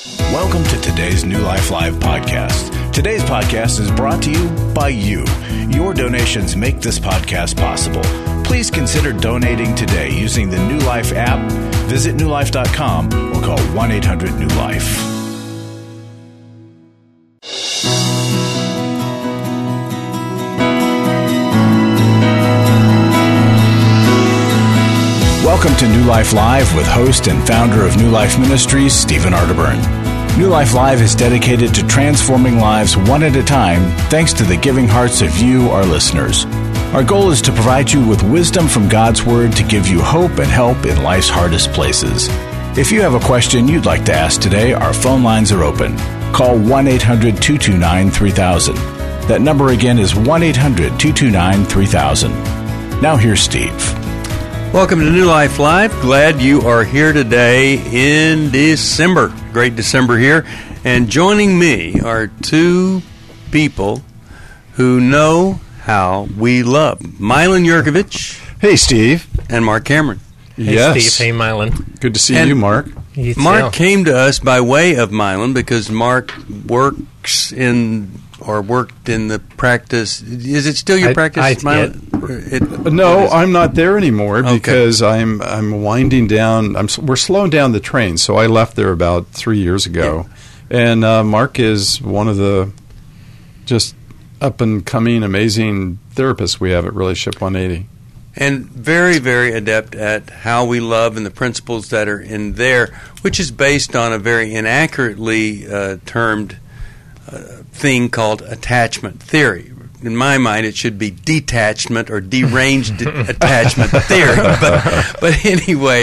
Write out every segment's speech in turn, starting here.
Welcome to today's New Life Live podcast. Today's podcast is brought to you by you. Your donations make this podcast possible. Please consider donating today using the New Life app. Visit newlife.com or call 1-800-NEW-LIFE. Welcome to New Life Live with host and founder of New Life Ministries, Stephen Arterburn. New Life Live is dedicated to transforming lives one at a time thanks to the giving hearts of you, our listeners. Our goal is to provide you with wisdom from God's Word to give you hope and help in life's hardest places. If you have a question you'd like to ask today, our phone lines are open. Call 1-800-229-3000. That number again is 1-800-229-3000. Now here's Steve. Welcome to New Life Live. Glad you are here today in December. Great December here. And joining me are two people who know how we love. Milan Yurkovich. Hey, Steve. And Mark Cameron. Hey, Yes. Steve. Hey, Milan. Good to see you, Mark. You Mark too. came to us by way of Milan because Mark worked in the practice. Is it still your practice, Milan? No, I'm not there anymore because I'm winding down. We're slowing down the train, so I left there about 3 years ago. Yeah. And Mark is one of the just up-and-coming, amazing therapists we have at Relationship 180. And very, very adept at how we love and the principles that are in there, which is based on a very inaccurately termed thing called attachment theory. In my mind, it should be detachment or deranged attachment theory. But anyway,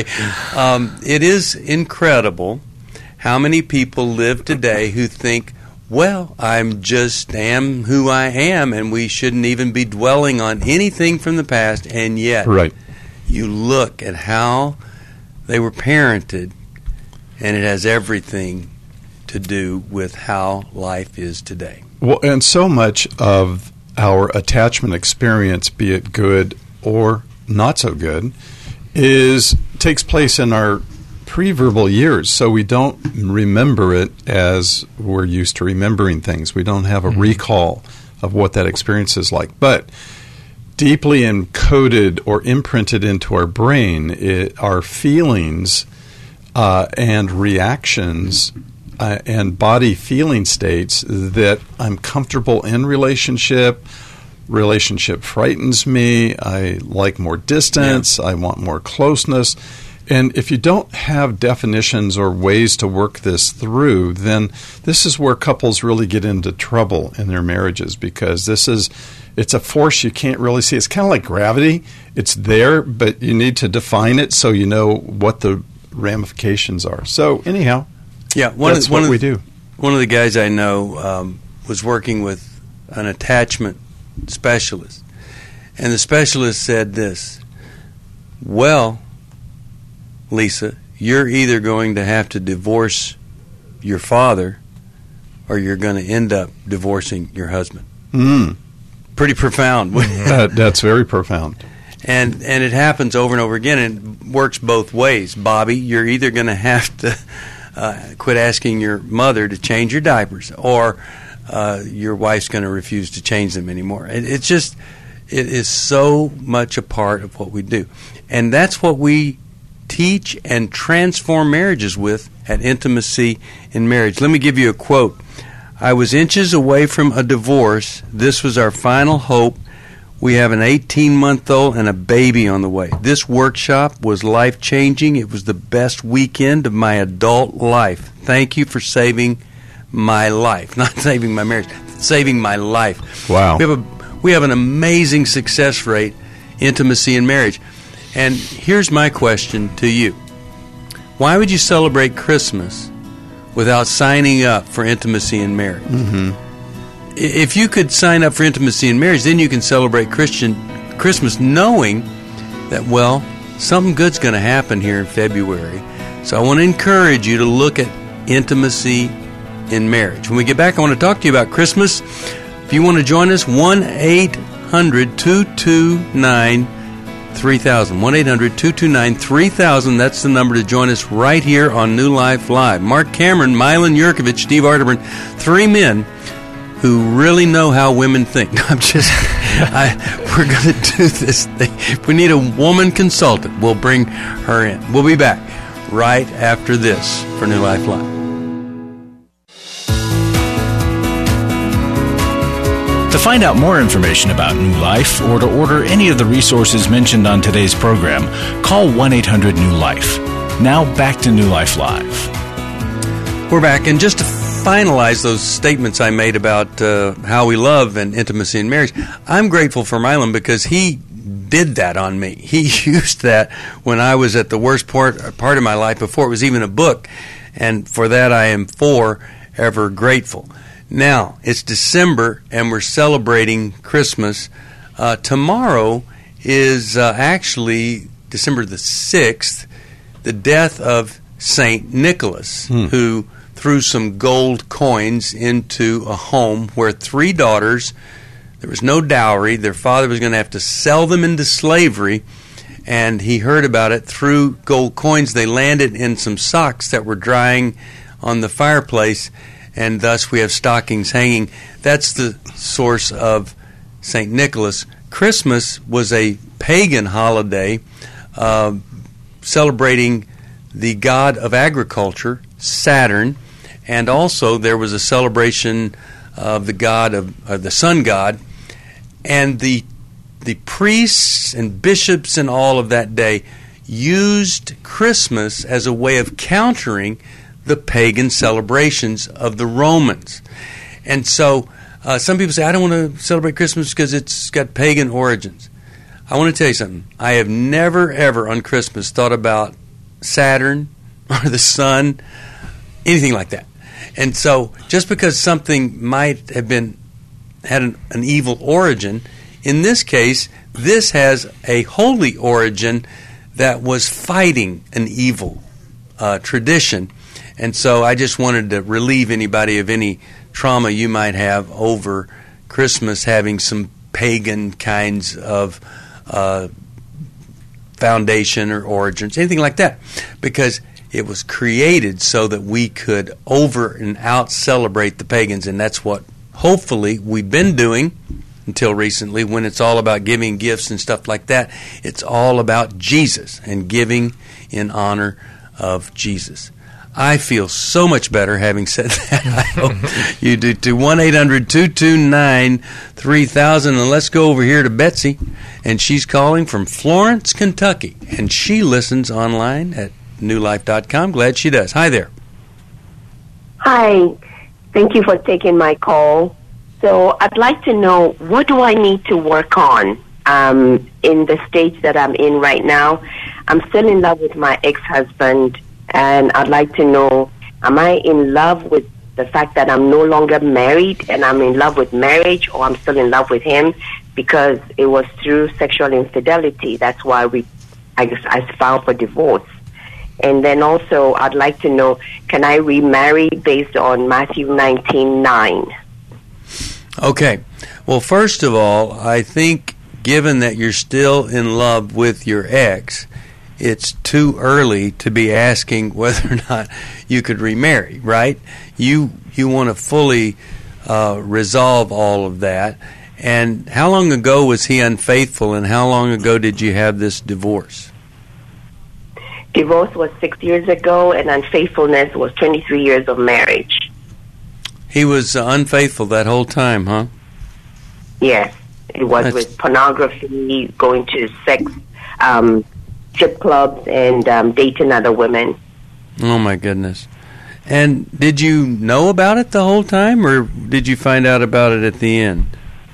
it is incredible how many people live today who think, well, I'm just am who I am, and we shouldn't even be dwelling on anything from the past. And yet, you look at how they were parented, and it has everything to do with how life is today. Well, and so much of our attachment experience, be it good or not so good, takes place in our pre-verbal years, so we don't remember it as we're used to remembering things. We don't have a recall of what that experience is like. But deeply encoded or imprinted into our brain, our feelings and reactions and body feeling states that I'm comfortable in relationship frightens me, I like more distance, I want more closeness. And if you don't have definitions or ways to work this through, then this is where couples really get into trouble in their marriages, because it's a force you can't really see. It's kind of like gravity. It's there, but you need to define it so you know what the ramifications are. So anyhow, that's what we do. One of the guys I know was working with an attachment specialist, and the specialist said this: well, Lisa, you're either going to have to divorce your father or you're going to end up divorcing your husband. Pretty profound. That's very profound. And it happens over and over again, and it works both ways. Bobby, you're either going to have to quit asking your mother to change your diapers, or your wife's going to refuse to change them anymore. It is so much a part of what we do. And that's what we teach and transform marriages with at Intimacy in Marriage. Let me give you a quote. I was inches away from a divorce. This was our final hope. We have an 18-month-old and a baby on the way. This workshop was life-changing. It was the best weekend of my adult life. Thank you for saving my life. Not saving my marriage, saving my life. Wow. We have an amazing success rate, Intimacy in Marriage. And here's my question to you. Why would you celebrate Christmas without signing up for Intimacy in Marriage? If you could sign up for Intimacy in Marriage, then you can celebrate Christmas knowing that, well, something good's going to happen here in February. So I want to encourage you to look at Intimacy in Marriage. When we get back, I want to talk to you about Christmas. If you want to join us, 1-800-229-3000. 1-800-229-3000. 1-800-229-3000. That's the number to join us right here on New Life Live. Mark Cameron, Milan Yurkovich, Steve Arterburn, three men who really know how women think. We're going to do this thing. If we need a woman consultant, we'll bring her in. We'll be back right after this for New Life Live. To find out more information about New Life or to order any of the resources mentioned on today's program, call 1-800-NEW-LIFE. Now back to New Life Live. We're back, and just to finalize those statements I made about how we love and intimacy in marriage, I'm grateful for Milan because he did that on me. He used that when I was at the worst part of my life before it was even a book, and for that I am forever grateful. Now, it's December, and we're celebrating Christmas. Tomorrow is actually December the 6th, the death of St. Nicholas, who threw some gold coins into a home where three daughters, there was no dowry, their father was going to have to sell them into slavery, and he heard about it, threw gold coins. They landed in some socks that were drying on the fireplace, and thus we have stockings hanging. That's the source of St. Nicholas. Christmas was a pagan holiday celebrating the god of agriculture, Saturn, and also there was a celebration of the god of the sun god, and the priests and bishops and all of that day used Christmas as a way of countering the pagan celebrations of the Romans. And so some people say, I don't want to celebrate Christmas because it's got pagan origins. I want to tell you something. I have never, ever on Christmas thought about Saturn or the sun, anything like that. And so just because something might have had an evil origin, in this case, this has a holy origin that was fighting an evil tradition. And so I just wanted to relieve anybody of any trauma you might have over Christmas having some pagan kinds of foundation or origins, anything like that, because it was created so that we could over and out celebrate the pagans, and that's what hopefully we've been doing until recently, when it's all about giving gifts and stuff like that. It's all about Jesus and giving in honor of Jesus. I feel so much better having said that. I hope you do too. 1-800-229-3000. And let's go over here to Betsy. And she's calling from Florence, Kentucky. And she listens online at newlife.com. Glad she does. Hi there. Hi. Thank you for taking my call. So I'd like to know, what do I need to work on in the stage that I'm in right now? I'm still in love with my ex-husband. And I'd like to know, am I in love with the fact that I'm no longer married and I'm in love with marriage, or I'm still in love with him because it was through sexual infidelity? That's why I filed for divorce. And then also, I'd like to know, can I remarry based on Matthew 19:9? Okay. Well, first of all, I think given that you're still in love with your ex, it's too early to be asking whether or not you could remarry, right? You want to fully resolve all of that. And how long ago was he unfaithful, and how long ago did you have this divorce? Divorce was 6 years ago, and unfaithfulness was 23 years of marriage. He was unfaithful that whole time, huh? Yes. It was with pornography, going to sex strip clubs, and dating other women. Oh, my goodness. And did you know about it the whole time, or did you find out about it at the end?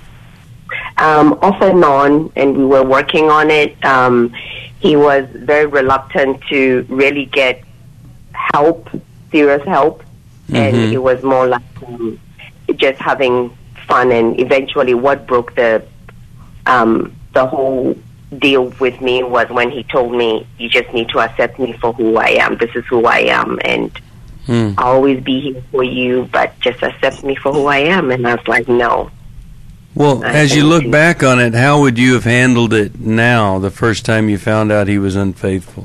Off and on, and we were working on it. He was very reluctant to really get help, serious help, and it was more like just having fun. And eventually what broke the whole deal with me was when he told me, you just need to accept me for who I am. This is who I am, and I'll always be here for you, but just accept me for who I am. And I was like, no. Well, as you look back on it, how would you have handled it now, the first time you found out he was unfaithful?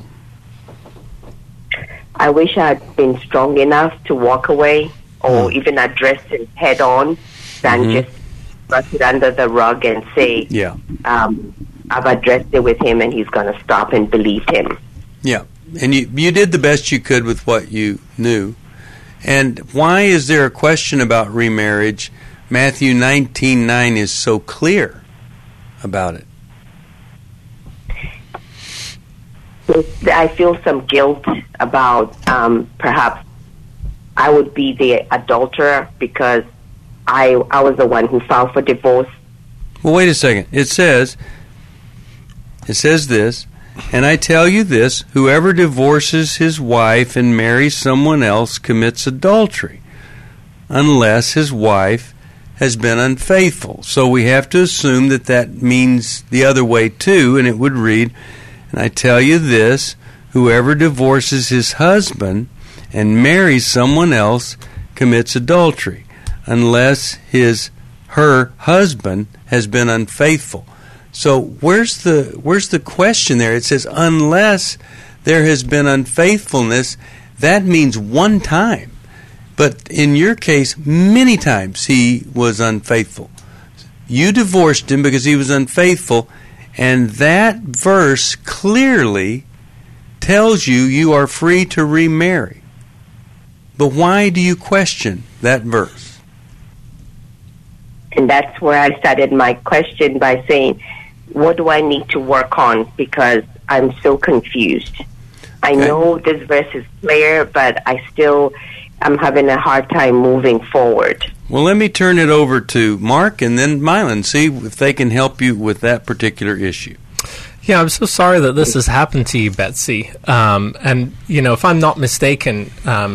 I wish I had been strong enough to walk away or even address it head on than just brush it under the rug and say, I've addressed it with him and he's going to stop and believe him. Yeah. And you did the best you could with what you knew. And why is there a question about remarriage? Matthew 19:9 is so clear about it. I feel some guilt about perhaps I would be the adulterer because I was the one who filed for divorce. Well, wait a second. It says this, and I tell you this, whoever divorces his wife and marries someone else commits adultery, unless his wife has been unfaithful. So we have to assume that means the other way too, and it would read, and I tell you this, whoever divorces his husband and marries someone else commits adultery, unless her husband has been unfaithful. So where's the question there? It says unless there has been unfaithfulness, that means one time. But in your case, many times he was unfaithful. You divorced him because he was unfaithful, and that verse clearly tells you are free to remarry. But why do you question that verse? And that's where I started my question by saying, what do I need to work on? Because I'm so confused. I know this verse is clear, but I'm having a hard time moving forward. Well, let me turn it over to Mark and then Mylan, see if they can help you with that particular issue. Yeah, I'm so sorry that this has happened to you, Betsy. And, if I'm not mistaken,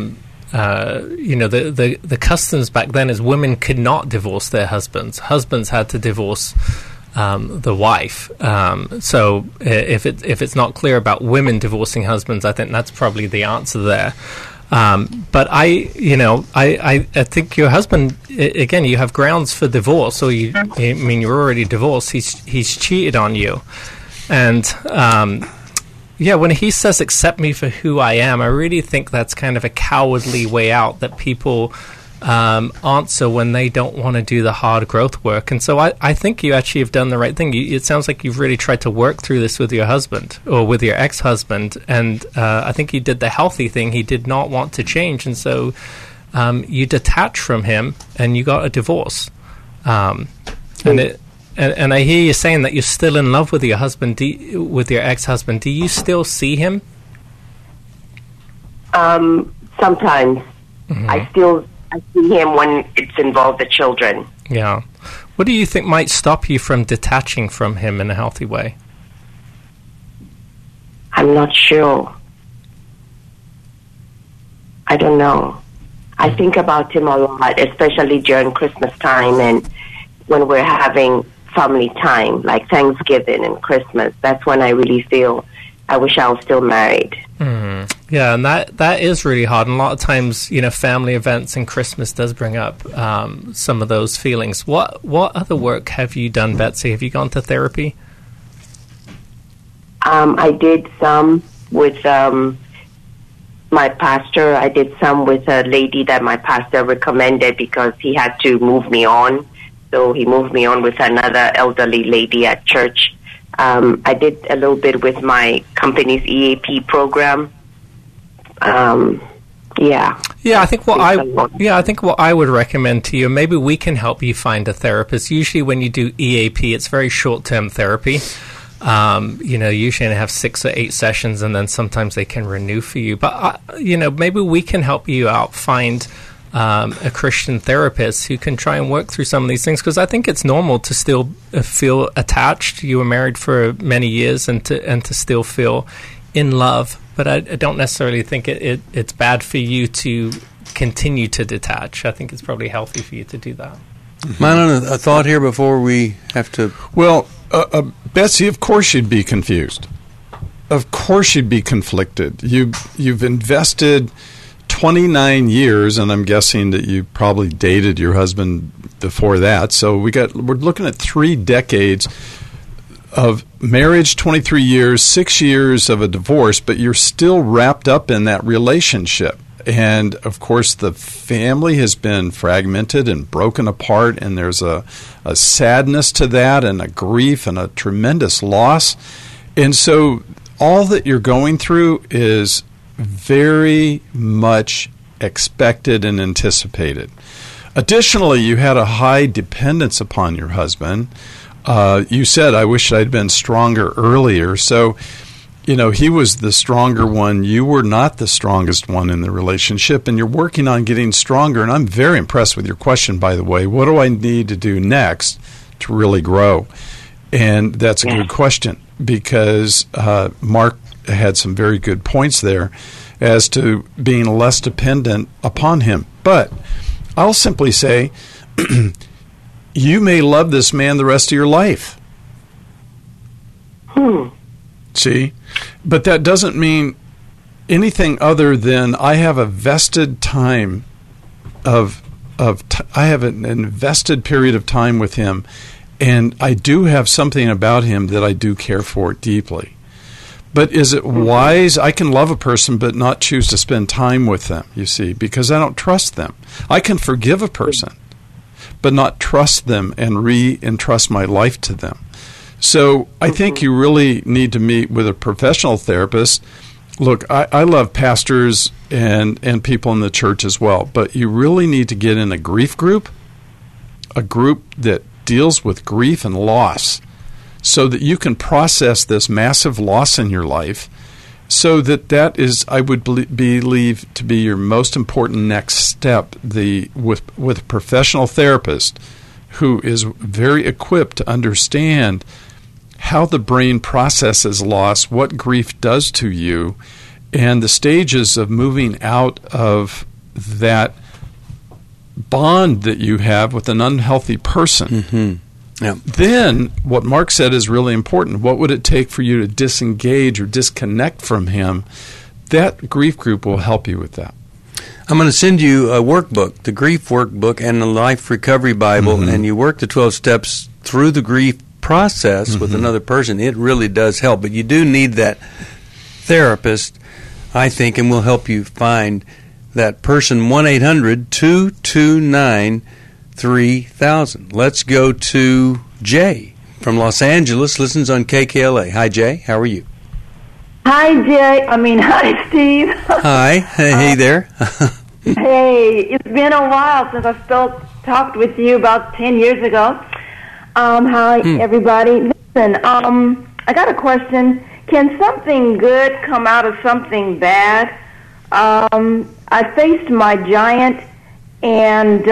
the customs back then is women could not divorce their husbands. Husbands had to divorce the wife. So if it's not clear about women divorcing husbands, I think that's probably the answer there. But I think your husband, again, you have grounds for divorce. So you're already divorced. He's cheated on you, and when he says "accept me for who I am," I really think that's kind of a cowardly way out that people answer when they don't want to do the hard growth work. And so I think you actually have done the right thing. It sounds like you've really tried to work through this with your husband or with your ex-husband, and I think you did the healthy thing. He did not want to change, and so you detached from him and you got a divorce. And I hear you saying that you're still in love with your husband, with your ex-husband. Do you still see him? Sometimes. I see him when it's involved the children. Yeah. What do you think might stop you from detaching from him in a healthy way? I'm not sure. I don't know. I think about him a lot, especially during Christmas time and when we're having family time, like Thanksgiving and Christmas. That's when I really feel I wish I was still married. Yeah, and that is really hard. And a lot of times, family events and Christmas does bring up some of those feelings. What other work have you done, Betsy? Have you gone to therapy? I did some with my pastor. I did some with a lady that my pastor recommended because he had to move me on. So he moved me on with another elderly lady at church. I did a little bit with my company's EAP program. I think what I would recommend to you, maybe we can help you find a therapist. Usually when you do EAP, it's very short-term therapy. Usually they have 6 or 8 sessions, and then sometimes they can renew for you. But maybe we can help you out find a Christian therapist who can try and work through some of these things, because I think it's normal to still feel attached. You were married for many years, and to still feel in love. But I don't necessarily think it's bad for you to continue to detach. I think it's probably healthy for you to do that. Mylan, a thought here before we have to... Well, Betsy, of course you'd be confused. Of course you'd be conflicted. You've invested 29 years, and I'm guessing that you probably dated your husband before that. So we're looking at 3 decades of marriage, 23 years, 6 years of a divorce, but you're still wrapped up in that relationship. And, of course, the family has been fragmented and broken apart, and there's a sadness to that and a grief and a tremendous loss. And so all that you're going through is very much expected and anticipated. Additionally, you had a high dependence upon your husband. You said, I wish I'd been stronger earlier. So, he was the stronger one. You were not the strongest one in the relationship, and you're working on getting stronger. And I'm very impressed with your question, by the way. What do I need to do next to really grow? And that's a good question, because Mark had some very good points there as to being less dependent upon him. But I'll simply say, you may love this man the rest of your life. See? But that doesn't mean anything other than I have a vested time I have an invested period of time with him, and I do have something about him that I do care for deeply. But is it wise? I can love a person but not choose to spend time with them, you see, because I don't trust them. I can forgive a person but not trust them and re-entrust my life to them. So I think you really need to meet with a professional therapist. Look, I love pastors and people in the church as well, but you really need to get in a grief group, a group that deals with grief and loss, so that you can process this massive loss in your life, so that is, I would believe, to be your most important next step, with a professional therapist who is very equipped to understand how the brain processes loss, what grief does to you, and the stages of moving out of that bond that you have with an unhealthy person. Mm-hmm. Yeah. Then, what Mark said is really important. What would it take for you to disengage or disconnect from him? That grief group will help you with that. I'm going to send you a workbook, the Grief Workbook and the Life Recovery Bible, and you work the 12 steps through the grief process with another person. It really does help. But you do need that therapist, I think, and we'll help you find that person. 1-800-229-3000. Let's go to Jay from Los Angeles, listens on KKLA. Hi, Jay. How are you? Hi, Jay. Hi, Steve. Hi. Hey there. Hey, it's been a while since I talked with you about 10 years ago. Hi, everybody. Listen, I got a question. Can something good come out of something bad? I faced my giant, and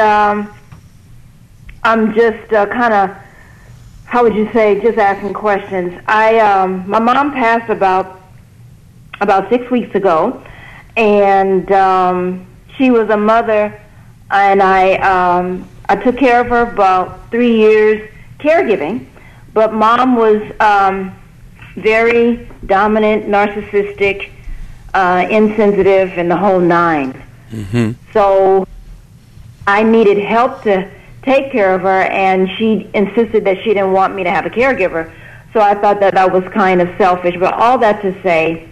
I'm just kind of, how would you say, just asking questions. My mom passed about 6 weeks ago, and she was a mother, and I took care of her about 3 years caregiving, but Mom was very dominant, narcissistic, insensitive, and the whole nine. Mm-hmm. So I needed help to take care of her, and she insisted that she didn't want me to have a caregiver. So I thought that I was kind of selfish. But all that to say,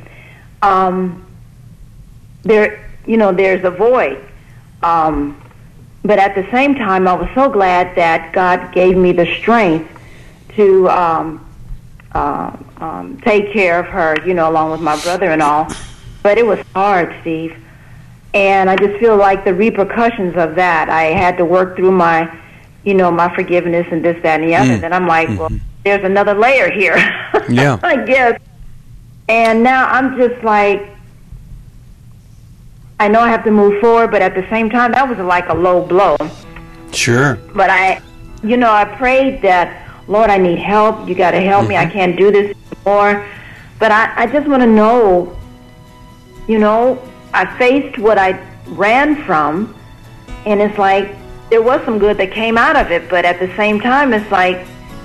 there's a void. But at the same time, I was so glad that God gave me the strength to take care of her, along with my brother and all. But it was hard, Steve. And I just feel like the repercussions of that, I had to work through my forgiveness and this, that, and the other. And I'm like, well, there's another layer here. Yeah. I guess. And now I'm just like, I know I have to move forward, but at the same time, that was like a low blow. Sure. But I prayed that, Lord, I need help. You got to help me. I can't do this anymore. But I just want to know, I faced what I ran from, and it's like there was some good that came out of it, but at the same time, it's like,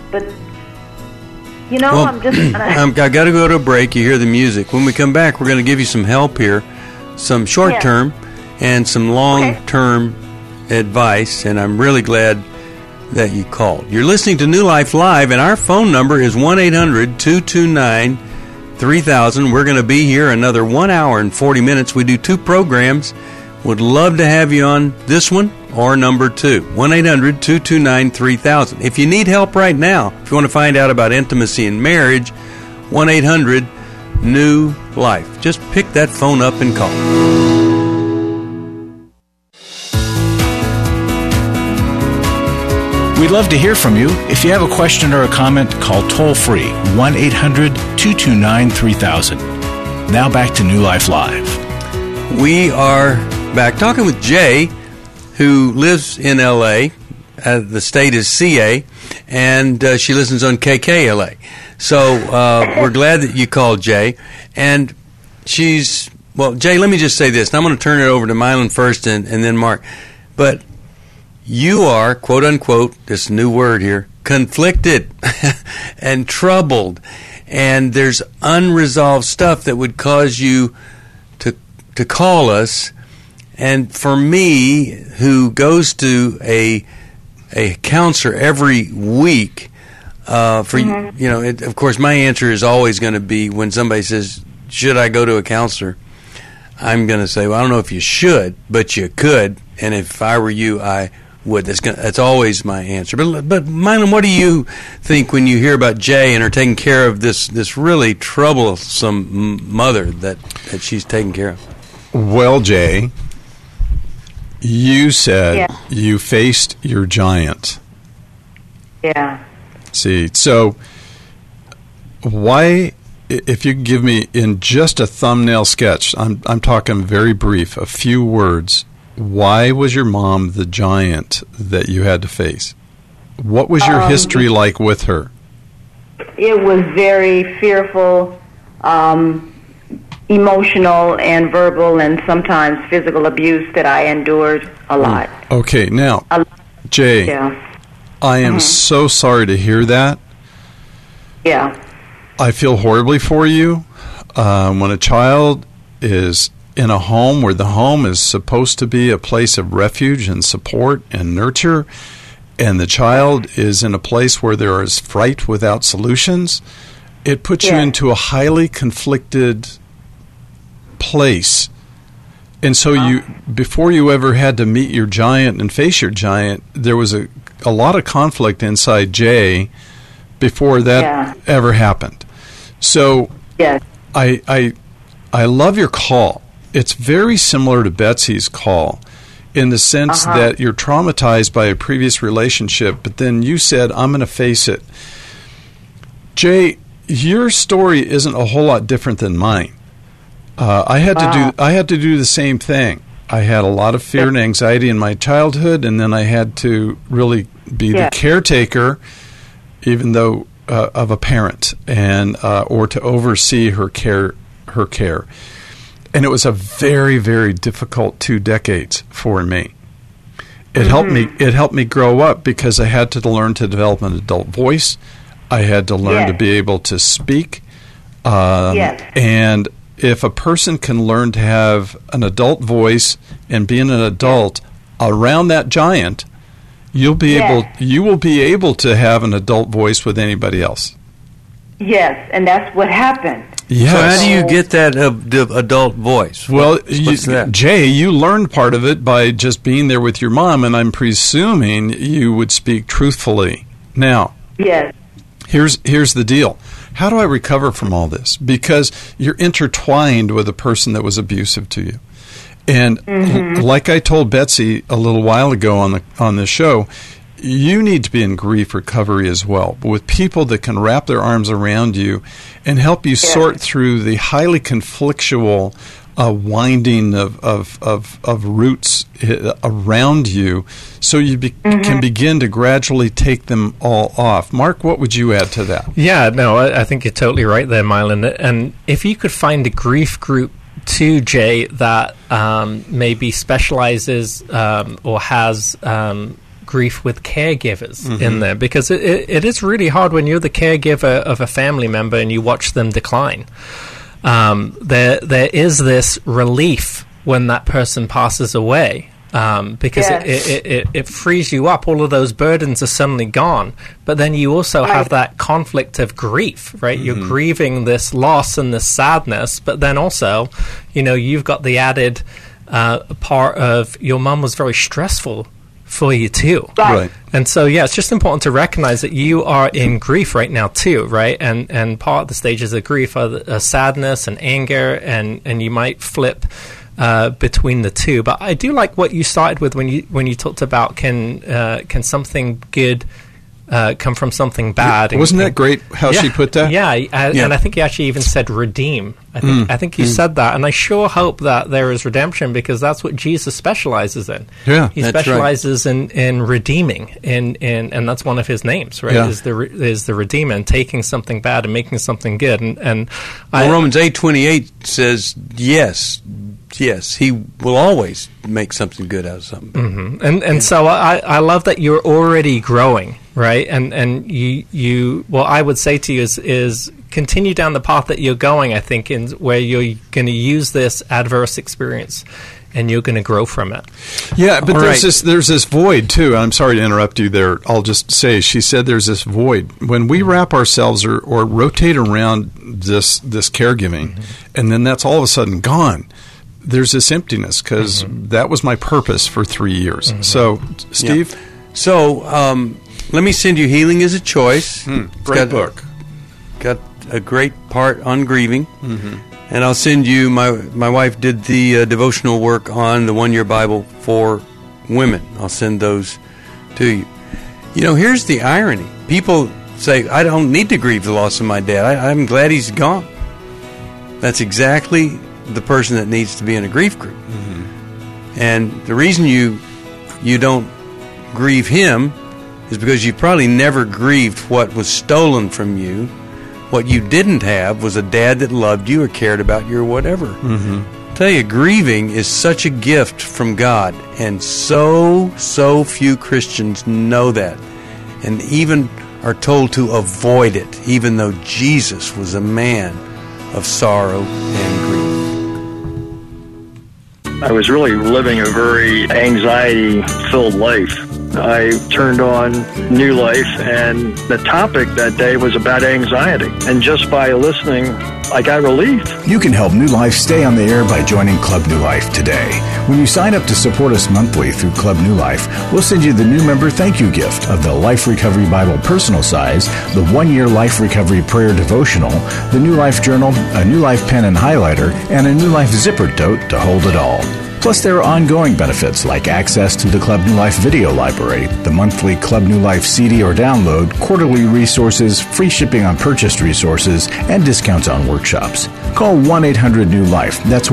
I'm just... I got to go to a break. You hear the music. When we come back, we're going to give you some help here, some short-term, and some long-term advice, and I'm really glad that you called. You're listening to New Life Live, and our phone number is 1-800-229-3000. We're going to be here another 1 hour and 40 minutes. We do 2 programs. Would love to have you on this one or number 2, 1-800-229-3000. If you need help right now, if you want to find out about intimacy in marriage, 1-800-NEW-LIFE. Just pick that phone up and call. We'd love to hear from you. If you have a question or a comment, call toll-free 1-800-229-3000. Now back to New Life Live. We are back talking with Jay, who lives in L.A. The state is CA, and she listens on KKLA. So we're glad that you called, Jay. And she's, well, Jay, let me just say this. And I'm going to turn it over to Mylon first and then Mark. But you are, quote unquote, this new word here, conflicted and troubled. And there's unresolved stuff that would cause you to call us. And for me, who goes to a counselor every week, of course, my answer is always going to be when somebody says, should I go to a counselor? I'm going to say, well, I don't know if you should, but you could. And if I were you, I would. That's always my answer. But Mylon, what do you think when you hear about Jay and her taking care of this really troublesome mother that she's taking care of? Well, Jay, you said you faced your giant. Yeah. See, so why, if you could give me in just a thumbnail sketch, I'm talking very brief, a few words, why was your mom the giant that you had to face? What was your history like with her? It was very fearful, emotional and verbal and sometimes physical abuse that I endured a lot. Okay, now, Jay, I am so sorry to hear that. Yeah. I feel horribly for you. When a child is in a home where the home is supposed to be a place of refuge and support and nurture, and the child is in a place where there is fright without solutions, it puts you into a highly conflicted place. And so before you ever had to meet your giant and face your giant, there was a lot of conflict inside Jay before that ever happened. So I love your call. It's very similar to Betsy's call in the sense that you're traumatized by a previous relationship, but then you said, I'm going to face it. Jay, your story isn't a whole lot different than mine. I had to do the same thing. I had a lot of fear and anxiety in my childhood, and then I had to really be the caretaker, even though of a parent, and or to oversee her care. And it was a very, very difficult 2 decades for me. It helped me. It helped me grow up because I had to learn to develop an adult voice. I had to learn to be able to speak. And if a person can learn to have an adult voice and being an adult around that giant, you will be able to have an adult voice with anybody else. Yes, and that's what happened. Yes. So how do you get that adult voice? Well, what's that? Jay, you learned part of it by just being there with your mom, and I'm presuming you would speak truthfully. Now, here's the deal. How do I recover from all this? Because you're intertwined with a person that was abusive to you. And like I told Betsy a little while ago on the show, you need to be in grief recovery as well, but with people that can wrap their arms around you and help you sort through the highly conflictual winding of roots around you, so you can begin to gradually take them all off. Mark, what would you add to that? Yeah, no, I think you're totally right there, Mylon. And if you could find a grief group too, Jay, that maybe specializes or has grief with caregivers in there, because it is really hard when you're the caregiver of a family member and you watch them decline. There is this relief when that person passes away. Because it frees you up. All of those burdens are suddenly gone. But then you also have that conflict of grief, right? You're grieving this loss and this sadness, but then also, you've got the added part of your mom was very stressful for you too. Right. And so, it's just important to recognize that you are in grief right now too, right? And part of the stages of grief are sadness and anger, and you might flip between the two. But I do like what you started with when you talked about can something good come from something bad. Wasn't that great how she put that? Yeah, and I think you actually even said redeem. I think you said that, and I sure hope that there is redemption, because that's what Jesus specializes in. Yeah, he specializes in redeeming, and that's one of his names, right? Yeah. Is the Redeemer, and taking something bad and making something good. And Romans 8:28 says yes, he will always make something good out of something. Mm-hmm. And so I love that you're already growing, right? And you what I would say to you is continue down the path that you're going, I think, in where you're going to use this adverse experience and you're going to grow from it. Yeah, but there's this void too. I'm sorry to interrupt you there. I'll just say, she said there's this void. When we wrap ourselves or rotate around this caregiving, and then that's all of a sudden gone, there's this emptiness, because that was my purpose for 3 years. So, Steve? Yeah. So, let me send you Healing is a Choice. Great book. Got a great part on grieving. And I'll send you, my wife did the devotional work on the 1 Year Bible for women. I'll send those to you. Here's the irony. People say, I don't need to grieve the loss of my dad. I'm glad he's gone. That's exactly the person that needs to be in a grief group. And the reason you don't grieve him is because you probably never grieved what was stolen from you. What you didn't have was a dad that loved you or cared about you or whatever. I tell you, grieving is such a gift from God, and so few Christians know that, and even are told to avoid it, even though Jesus was a man of sorrow and grief. I was really living a very anxiety-filled life. I turned on New Life, and the topic that day was about anxiety. And just by listening, I got relief. You can help New Life stay on the air by joining Club New Life today. When you sign up to support us monthly through Club New Life, we'll send you the new member thank you gift of the Life Recovery Bible personal size, the 1 Year Life Recovery Prayer Devotional, the New Life Journal, a New Life pen and highlighter, and a New Life zipper tote to hold it all. Plus, there are ongoing benefits like access to the Club New Life video library, the monthly Club New Life CD or download, quarterly resources, free shipping on purchased resources, and discounts on workshops. Call 1-800-NEW-LIFE. That's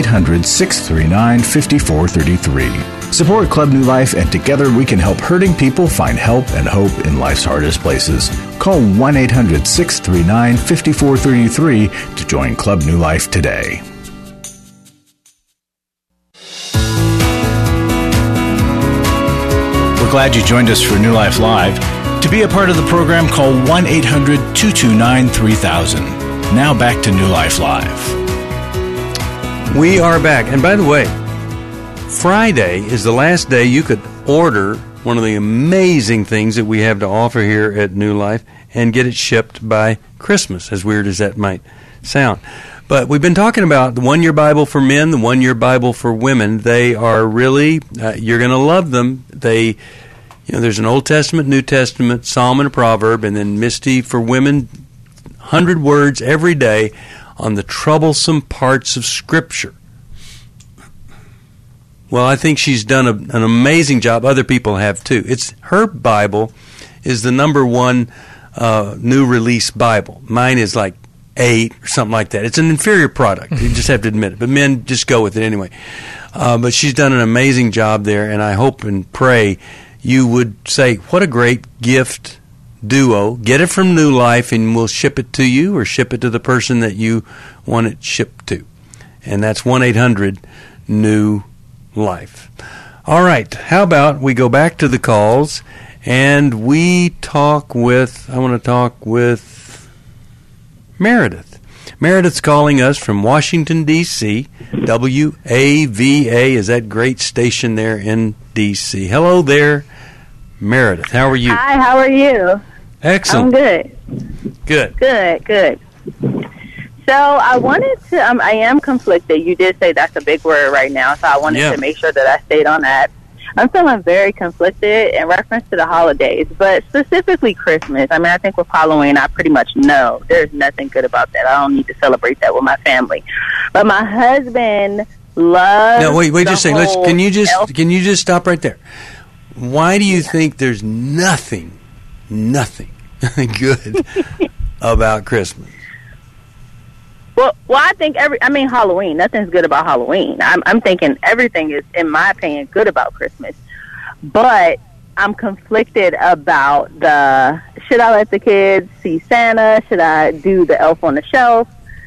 1-800-639-5433. Support Club New Life, and together we can help hurting people find help and hope in life's hardest places. Call 1-800-639-5433 to join Club New Life today. Glad you joined us for New Life Live. To be a part of the program, call 1-800-229-3000. Now back to New Life Live. We are back. And by the way, Friday is the last day you could order one of the amazing things that we have to offer here at New Life and get it shipped by Christmas, as weird as that might sound. But we've been talking about the 1 Year Bible for men, the 1 Year Bible for women. They are really, you're going to love them. There's an Old Testament, New Testament, Psalm, and a proverb, and then Misty for women, 100 words every day on the troublesome parts of Scripture. Well, I think she's done an amazing job. Other people have too. Her Bible is the number one new release Bible. Mine is like 8 or something like that. It's an inferior product. You just have to admit it. But men just go with it anyway. But she's done an amazing job there, and I hope and pray you would say, what a great gift duo. Get it from New Life, and we'll ship it to you or ship it to the person that you want it shipped to. And that's 1-800-NEW-LIFE. All right. How about we go back to the calls, and I want to talk with Meredith. Meredith's calling us from Washington, D.C., WAVA is that great station there in D.C. Hello there, Meredith. How are you? Hi, how are you? Excellent. I'm good. Good. So I wanted to, I am conflicted. You did say that's a big word right now, so I wanted to make sure that I stayed on that. I'm feeling very conflicted in reference to the holidays, but specifically Christmas. I mean, I think with Halloween, I pretty much know there's nothing good about that. I don't need to celebrate that with my family. But my husband loves. No, wait just a second. Can you just stop right there? Why do you think there's nothing good about Christmas? Well, I think Halloween. Nothing's good about Halloween. I'm thinking everything is, in my opinion, good about Christmas. But I'm conflicted about should I let the kids see Santa? Should I do the Elf on the Shelf?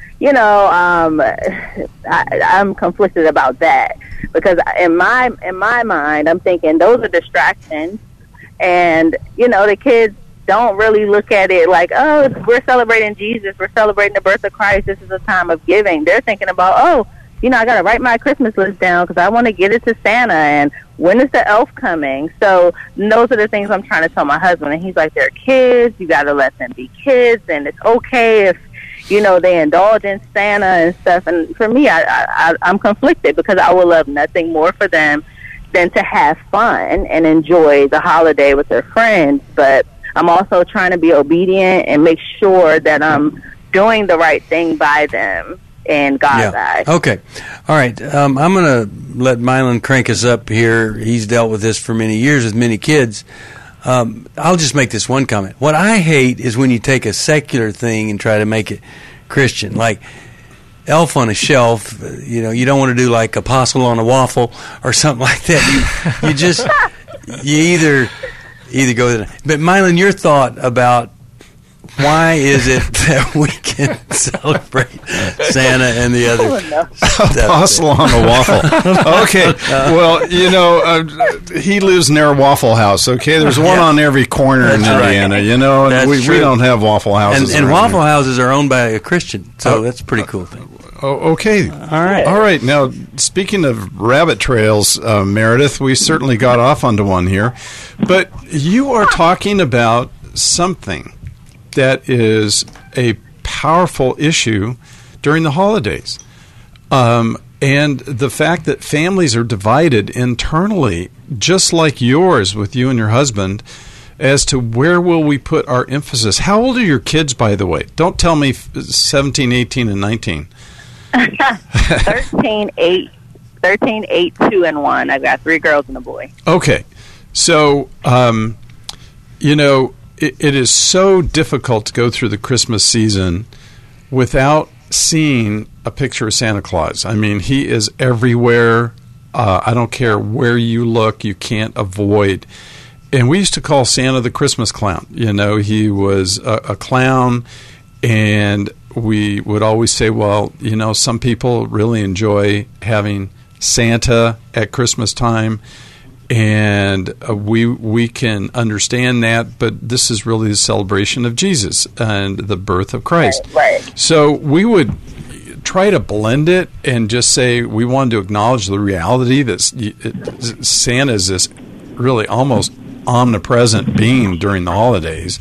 I'm conflicted about that because in my mind, I'm thinking those are distractions, and the kids don't really look at it like, oh, we're celebrating Jesus, we're celebrating the birth of Christ, this is a time of giving. They're thinking about, I got to write my Christmas list down because I want to get it to Santa, and when is the elf coming? So those are the things I'm trying to tell my husband, and he's like, they're kids, you got to let them be kids, and it's okay if, they indulge in Santa and stuff. And for me, I'm conflicted because I would love nothing more for them than to have fun and enjoy the holiday with their friends, but I'm also trying to be obedient and make sure that I'm doing the right thing by them in God's eyes. Okay. All right. I'm going to let Mylon crank us up here. He's dealt with this for many years with many kids. I'll just make this one comment. What I hate is when you take a secular thing and try to make it Christian. Like Elf on a Shelf, you don't want to do like Apostle on a Waffle or something like that. You either go there. But Mylon, your thought about why is it that we can celebrate Santa and the other Apostle on a Waffle? Okay, well, he lives near a Waffle House. Okay, there's one on every corner in Indiana. And we don't have Waffle Houses. And Waffle Houses are owned by a Christian, so that's a pretty cool thing. Okay. All right. Now, speaking of rabbit trails, Meredith, we certainly got off onto one here. But you are talking about something that is a powerful issue during the holidays. And the fact that families are divided internally, just like yours with you and your husband, as to where will we put our emphasis. How old are your kids, by the way? Don't tell me 17, 18, and 19. 13, 8, 2, and 1. I've got 3 girls and a boy. Okay. So, it is so difficult to go through the Christmas season without seeing a picture of Santa Claus. I mean, he is everywhere. I don't care where you look, you can't avoid. And we used to call Santa the Christmas clown. He was a clown, and we would always say, well, some people really enjoy having Santa at Christmas time, and we can understand that, but this is really the celebration of Jesus and the birth of Christ. Right. So we would try to blend it and just say we wanted to acknowledge the reality that Santa is this really almost omnipresent being during the holidays.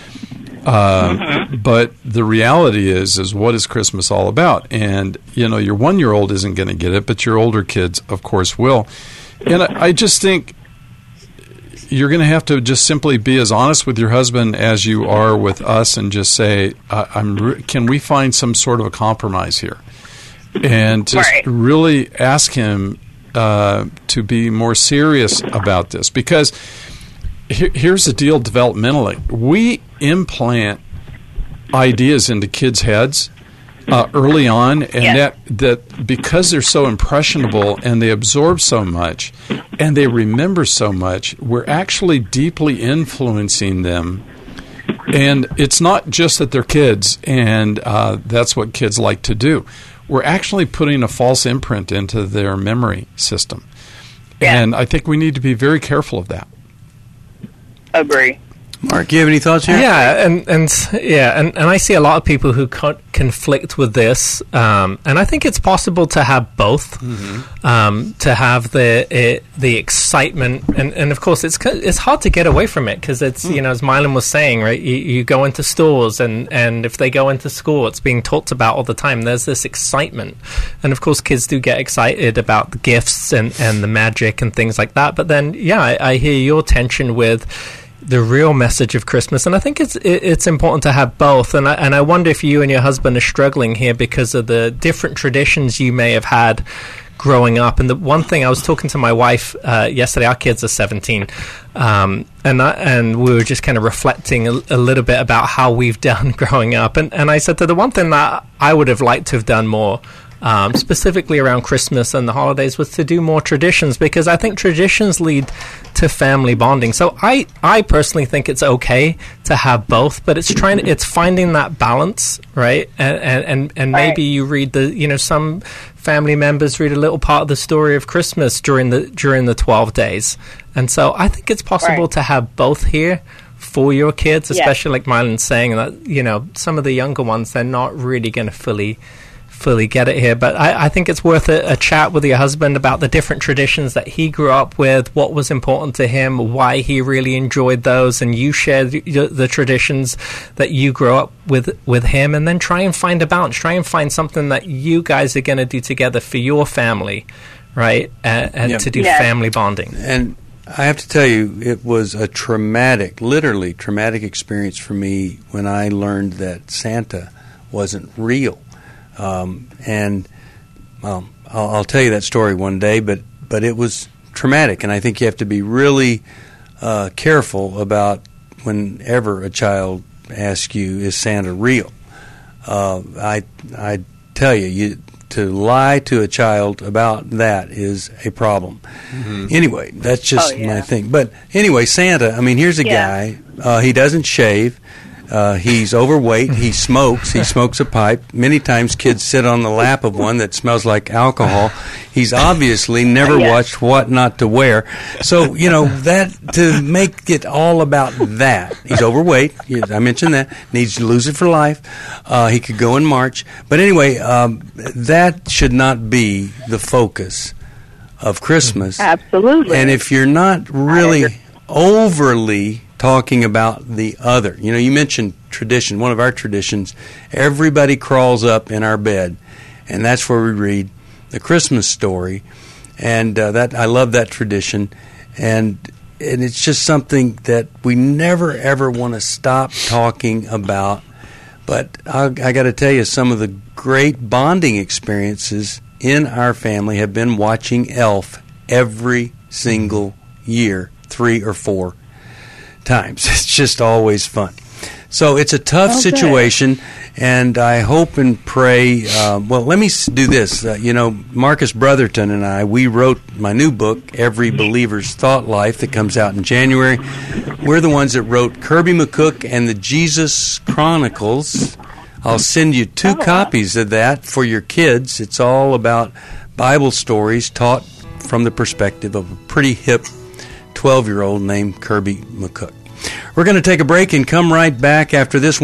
But the reality is what is Christmas all about? And, your 1-year-old isn't going to get it, but your older kids, of course, will. And I just think you're going to have to just simply be as honest with your husband as you are with us and just say, can we find some sort of a compromise here? And just really ask him to be more serious about this. Because here's the deal developmentally. We implant ideas into kids' heads early on, and that because they're so impressionable and they absorb so much and they remember so much, we're actually deeply influencing them. And it's not just that they're kids, and that's what kids like to do. We're actually putting a false imprint into their memory system. Yeah. And I think we need to be very careful of that. Agree. Mark, you have any thoughts here? Yeah, and I see a lot of people who conflict with this, and I think it's possible to have both. To have the excitement, and of course it's hard to get away from it because it's as Mylon was saying, right? You go into stores, and if they go into school, it's being talked about all the time. There's this excitement, and of course kids do get excited about the gifts and the magic and things like that. But then, I hear your tension with the real message of Christmas, and I think it's important to have both. And I wonder if you and your husband are struggling here because of the different traditions you may have had growing up. And the one thing, I was talking to my wife yesterday. Our kids are 17, and we were just kind of reflecting a little bit about how we've done growing up. And I said that the one thing that I would have liked to have done more, specifically around Christmas and the holidays, was to do more traditions, because I think traditions lead to family bonding. So I personally think it's okay to have both, but it's finding that balance, right? And maybe you read some family members read a little part of the story of Christmas during the 12 days. And so I think it's possible to have both here for your kids, especially like Mylon's saying that, some of the younger ones, they're not really going to fully get it here. But I think it's worth a chat with your husband about the different traditions that he grew up with, what was important to him, why he really enjoyed those, and you share the traditions that you grew up with him, and then try and find a balance, try and find something that you guys are going to do together for your family, right? And to do family bonding. And I have to tell you, it was a literally traumatic experience for me when I learned that Santa wasn't real. And I'll tell you that story one day, but it was traumatic, and I think you have to be really careful about whenever a child asks you, is Santa real? I tell you, to lie to a child about that is a problem. Anyway, that's just my thing. But anyway, Santa, here's a guy, he doesn't shave. He's overweight. He smokes. He smokes a pipe. Many times kids sit on the lap of one that smells like alcohol. He's obviously never watched What Not to Wear. So, that to make it all about that. He's overweight. I mentioned that. Needs to lose it for life. He could go in March. But anyway, that should not be the focus of Christmas. Absolutely. And if you're not really overly talking about the other. You mentioned tradition. One of our traditions, everybody crawls up in our bed, and that's where we read the Christmas story. And that I love that tradition. And it's just something that we never, ever want to stop talking about. But I got to tell you, some of the great bonding experiences in our family have been watching Elf every single year, 3 or 4 times. It's just always fun. So it's a tough situation, and I hope and pray. Let me do this. Marcus Brotherton and I, we wrote my new book, Every Believer's Thought Life, that comes out in January. We're the ones that wrote Kirby McCook and the Jesus Chronicles. I'll send you 2 copies of that for your kids. It's all about Bible stories taught from the perspective of a pretty hip 12-year-old named Kirby McCook. We're going to take a break and come right back after this.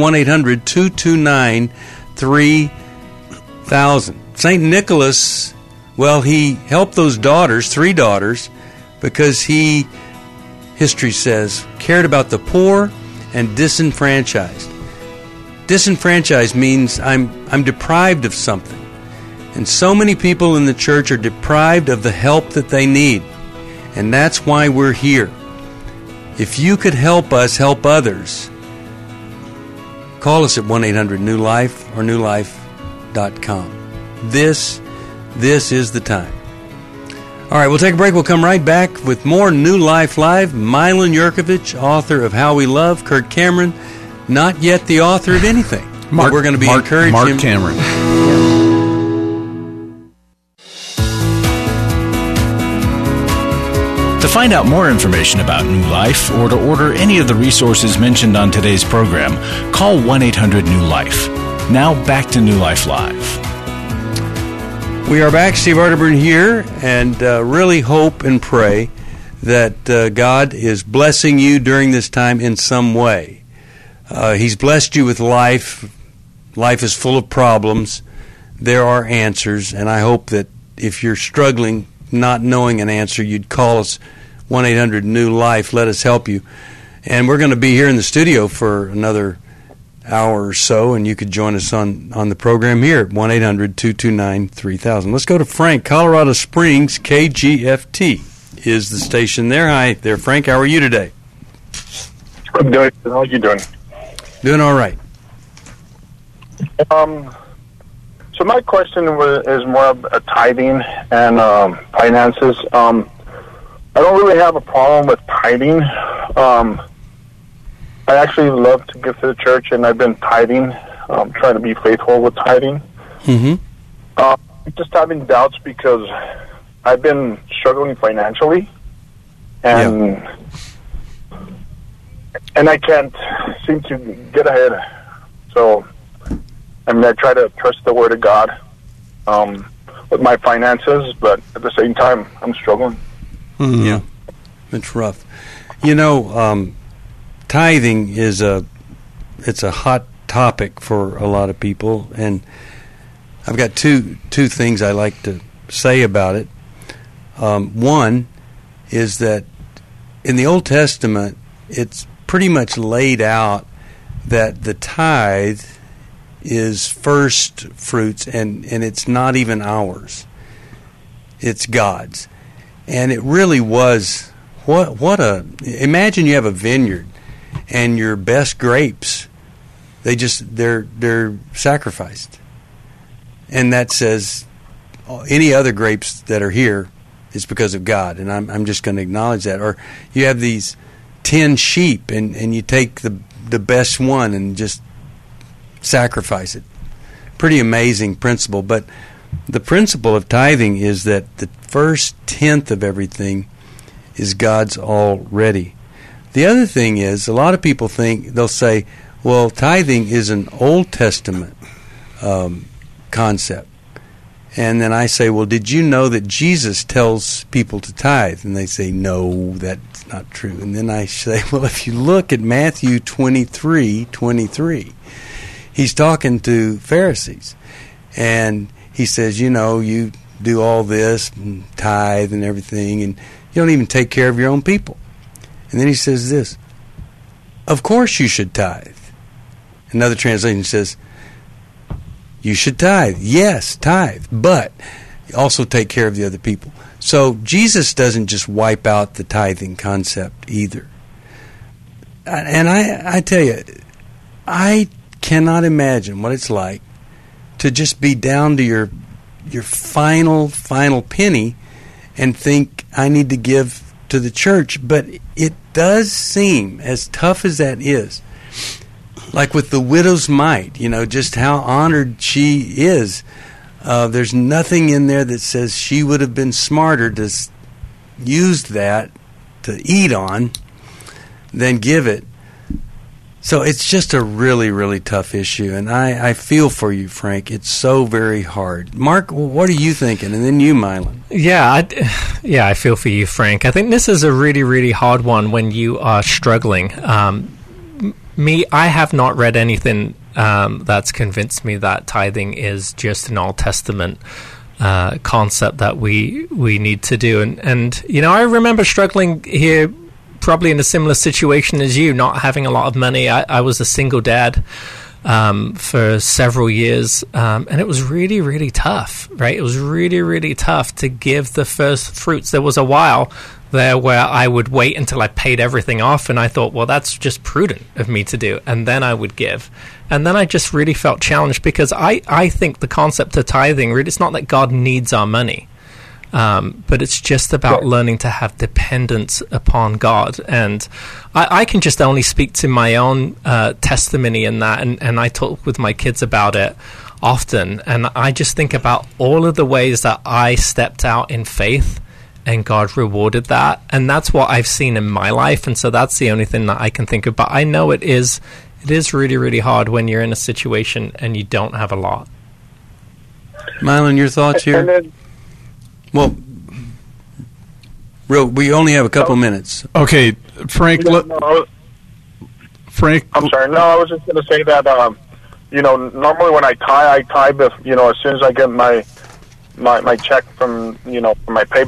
1-800-229-3000. St. Nicholas, he helped those 3 daughters, because he, history says, cared about the poor and disenfranchised. Disenfranchised means I'm deprived of something. And so many people in the church are deprived of the help that they need. And that's why we're here. If you could help us help others, call us at 1-800-NEW-LIFE or newlife.com. This is the time. All right, we'll take a break. We'll come right back with more New Life Live. Mylon Yurkovich, author of How We Love. Kirk Cameron, not yet the author of anything. We're going to be encouraging Mark Cameron. To find out more information about New Life or to order any of the resources mentioned on today's program, call 1-800-NEW-LIFE. Now back to New Life Live. We are back. Steve Arterburn here, and really hope and pray that God is blessing you during this time in some way. He's blessed you with life. Life is full of problems. There are answers, and I hope that if you're struggling, not knowing an answer, you'd call us 1-800-NEW-LIFE. Let us help you. And we're going to be here in the studio for another hour or so, and you could join us on the program here at 1-800-229-3000. Let's go to Frank, Colorado Springs. KGFT is the station there. Hi there, Frank. How are you today? I'm doing. How are you doing? Doing all right. So my question is more of tithing and finances. I don't really have a problem with tithing. I actually love to give to the church, and I've been tithing, trying to be faithful with tithing. Mm-hmm. Just having doubts because I've been struggling financially, and I can't seem to get ahead. So, I mean, I try to trust the Word of God with my finances, but at the same time, I'm struggling. Mm-hmm. Yeah, it's rough. You know, tithing is it's a hot topic for a lot of people, and I've got two things I like to say about it. One is that in the Old Testament, it's pretty much laid out that the tithe is first fruits, and it's not even ours. It's God's. And it really was, imagine you have a vineyard and your best grapes, they're sacrificed. And that says any other grapes that are here is because of God, and I'm just going to acknowledge that. Or you have these 10 sheep and you take the best one and just sacrifice it. Pretty amazing principle. But the principle of tithing is that the first tenth of everything is God's already. The other thing is, a lot of people think, they'll say, well, tithing is an Old Testament concept. And then I say, well, did you know that Jesus tells people to tithe? And they say, no, that's not true. And then I say, well, if you look at Matthew 23:23, he's talking to Pharisees. And he says, you know, you do all this, and tithe and everything, and you don't even take care of your own people. And then he says this, of course you should tithe. Another translation says, you should tithe. Yes, tithe, but also take care of the other people. So Jesus doesn't just wipe out the tithing concept either. And I tell you, I cannot imagine what it's like to just be down to your final penny and think I need to give to the church. But it does seem, as tough as that is, like with the widow's mite, you know, just how honored she is. There's nothing in there that says she would have been smarter to use that to eat on than give it. So it's just a really, really tough issue, and I feel for you, Frank. It's so very hard. Mark, what are you thinking? And then you, Mylon. Yeah, I feel for you, Frank. I think this is a really, really hard one when you are struggling. I have not read anything that's convinced me that tithing is just an Old Testament concept that we need to do. And you know, I remember struggling here, probably in a similar situation as you, not having a lot of money. I was a single dad for several years, and it was really, really tough, right? It was really, really tough to give the first fruits. There was a while there where I would wait until I paid everything off, and I thought, well, that's just prudent of me to do, and then I would give. And then I just really felt challenged because I think the concept of tithing, really, it's not that God needs our money. But it's just about learning to have dependence upon God. And I can just only speak to my own testimony in that, and I talk with my kids about it often. And I just think about all of the ways that I stepped out in faith and God rewarded that. And that's what I've seen in my life. And so that's the only thing that I can think of. But I know it is really, really hard when you're in a situation and you don't have a lot. Mylon, your thoughts here? Well, We only have a couple minutes. Okay, Frank. Frank. I'm sorry. No, I was just going to say that, normally when I tie, as soon as I get my check from my pay,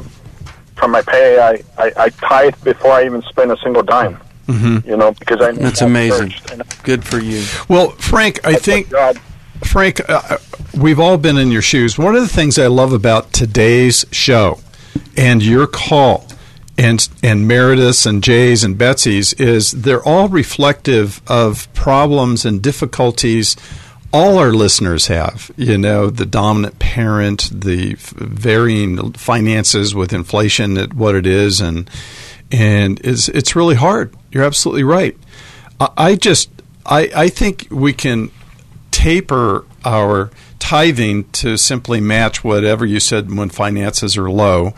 I tie it before I even spend a single dime. Mm-hmm. Because I that's amazing. Good for you. Well, Frank, I think, Frank, we've all been in your shoes. One of the things I love about today's show and your call and Meredith's and Jay's and Betsy's is they're all reflective of problems and difficulties all our listeners have. The dominant parent, the varying finances with inflation at what it is, and it's really hard. You're absolutely right. I think we can taper our tithing to simply match whatever you said when finances are low.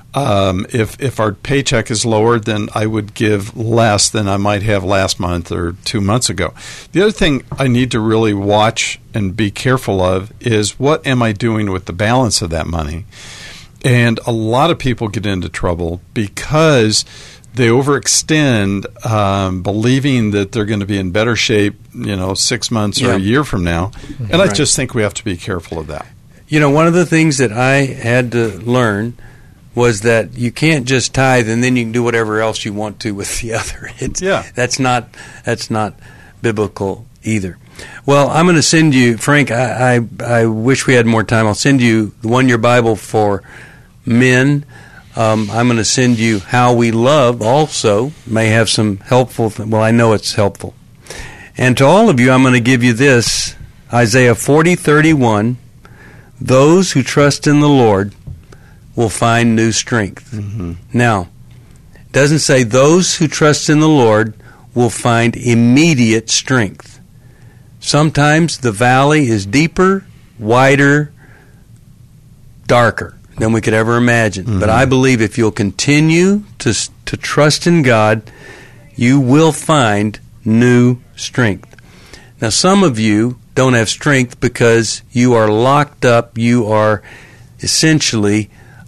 If our paycheck is lower, then I would give less than I might have last month or 2 months ago. The other thing I need to really watch and be careful of is what am I doing with the balance of that money? And a lot of people get into trouble because they overextend, believing that they're going to be in better shape, 6 months or a year from now. And I just think we have to be careful of that. One of the things that I had to learn was that you can't just tithe and then you can do whatever else you want to with the other. That's not biblical either. Well, I'm going to send you, Frank, I wish we had more time. I'll send you the 1 Year Bible for men. I'm going to send you How We Love also. May have some helpful, well, I know it's helpful. And to all of you, I'm going to give you this, Isaiah 40:31. Those who trust in the Lord will find new strength. Mm-hmm. Now, it doesn't say those who trust in the Lord will find immediate strength. Sometimes the valley is deeper, wider, darker than we could ever imagine. Mm-hmm. But I believe if you'll continue to trust in God, you will find new strength. Now, some of you don't have strength because you are locked up. You are essentially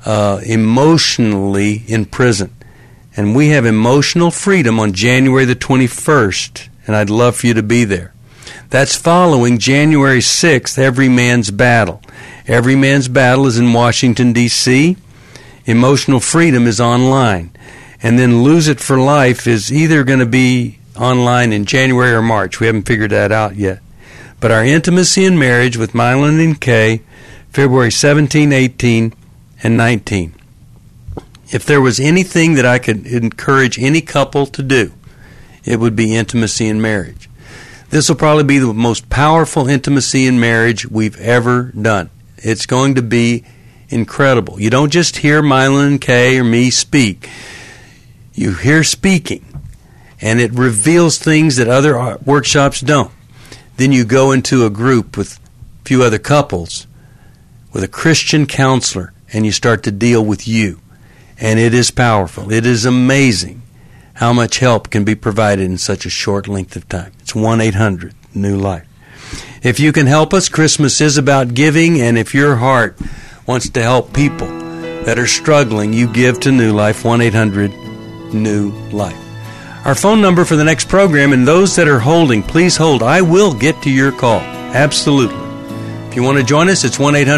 emotionally in prison. And we have emotional freedom on January the 21st, and I'd love for you to be there. That's following January 6th, Every Man's Battle. Every Man's Battle is in Washington, D.C. Emotional Freedom is online. And then Lose It for Life is either going to be online in January or March. We haven't figured that out yet. But our Intimacy in Marriage with Mylon and Kay, February 17, 18, and 19. If there was anything that I could encourage any couple to do, it would be intimacy in marriage. This will probably be the most powerful intimacy in marriage we've ever done. It's going to be incredible. You don't just hear Mylon and Kay or me speak. You hear speaking, and it reveals things that other workshops don't. Then you go into a group with a few other couples with a Christian counselor, and you start to deal with you. And it is powerful. It is amazing how much help can be provided in such a short length of time. It's 1-800-NEW-LIFE. If you can help us, Christmas is about giving, and if your heart wants to help people that are struggling, you give to New Life, 1-800-NEW-LIFE. Our phone number for the next program, and those that are holding, please hold. I will get to your call. Absolutely. If you want to join us, it's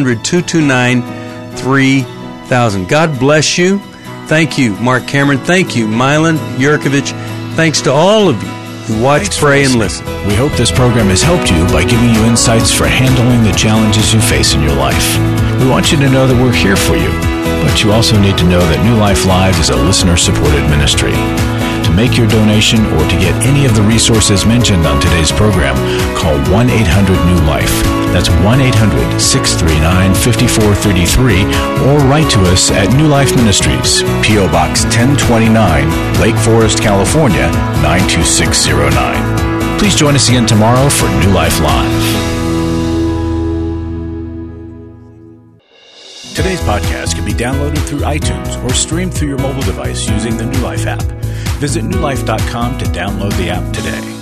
1-800-229-3000. God bless you. Thank you, Mark Cameron. Thank you, Mylon Yurkovich. Thanks to all of you who watch, pray, and listen. We hope this program has helped you by giving you insights for handling the challenges you face in your life. We want you to know that we're here for you, but you also need to know that New Life Live is a listener-supported ministry. To make your donation or to get any of the resources mentioned on today's program, call 1-800-NEW-LIFE. That's 1-800-639-5433, or write to us at New Life Ministries, P.O. Box 1029, Lake Forest, California, 92609. Please join us again tomorrow for New Life Live. Today's podcast can be downloaded through iTunes or streamed through your mobile device using the New Life app. Visit newlife.com to download the app today.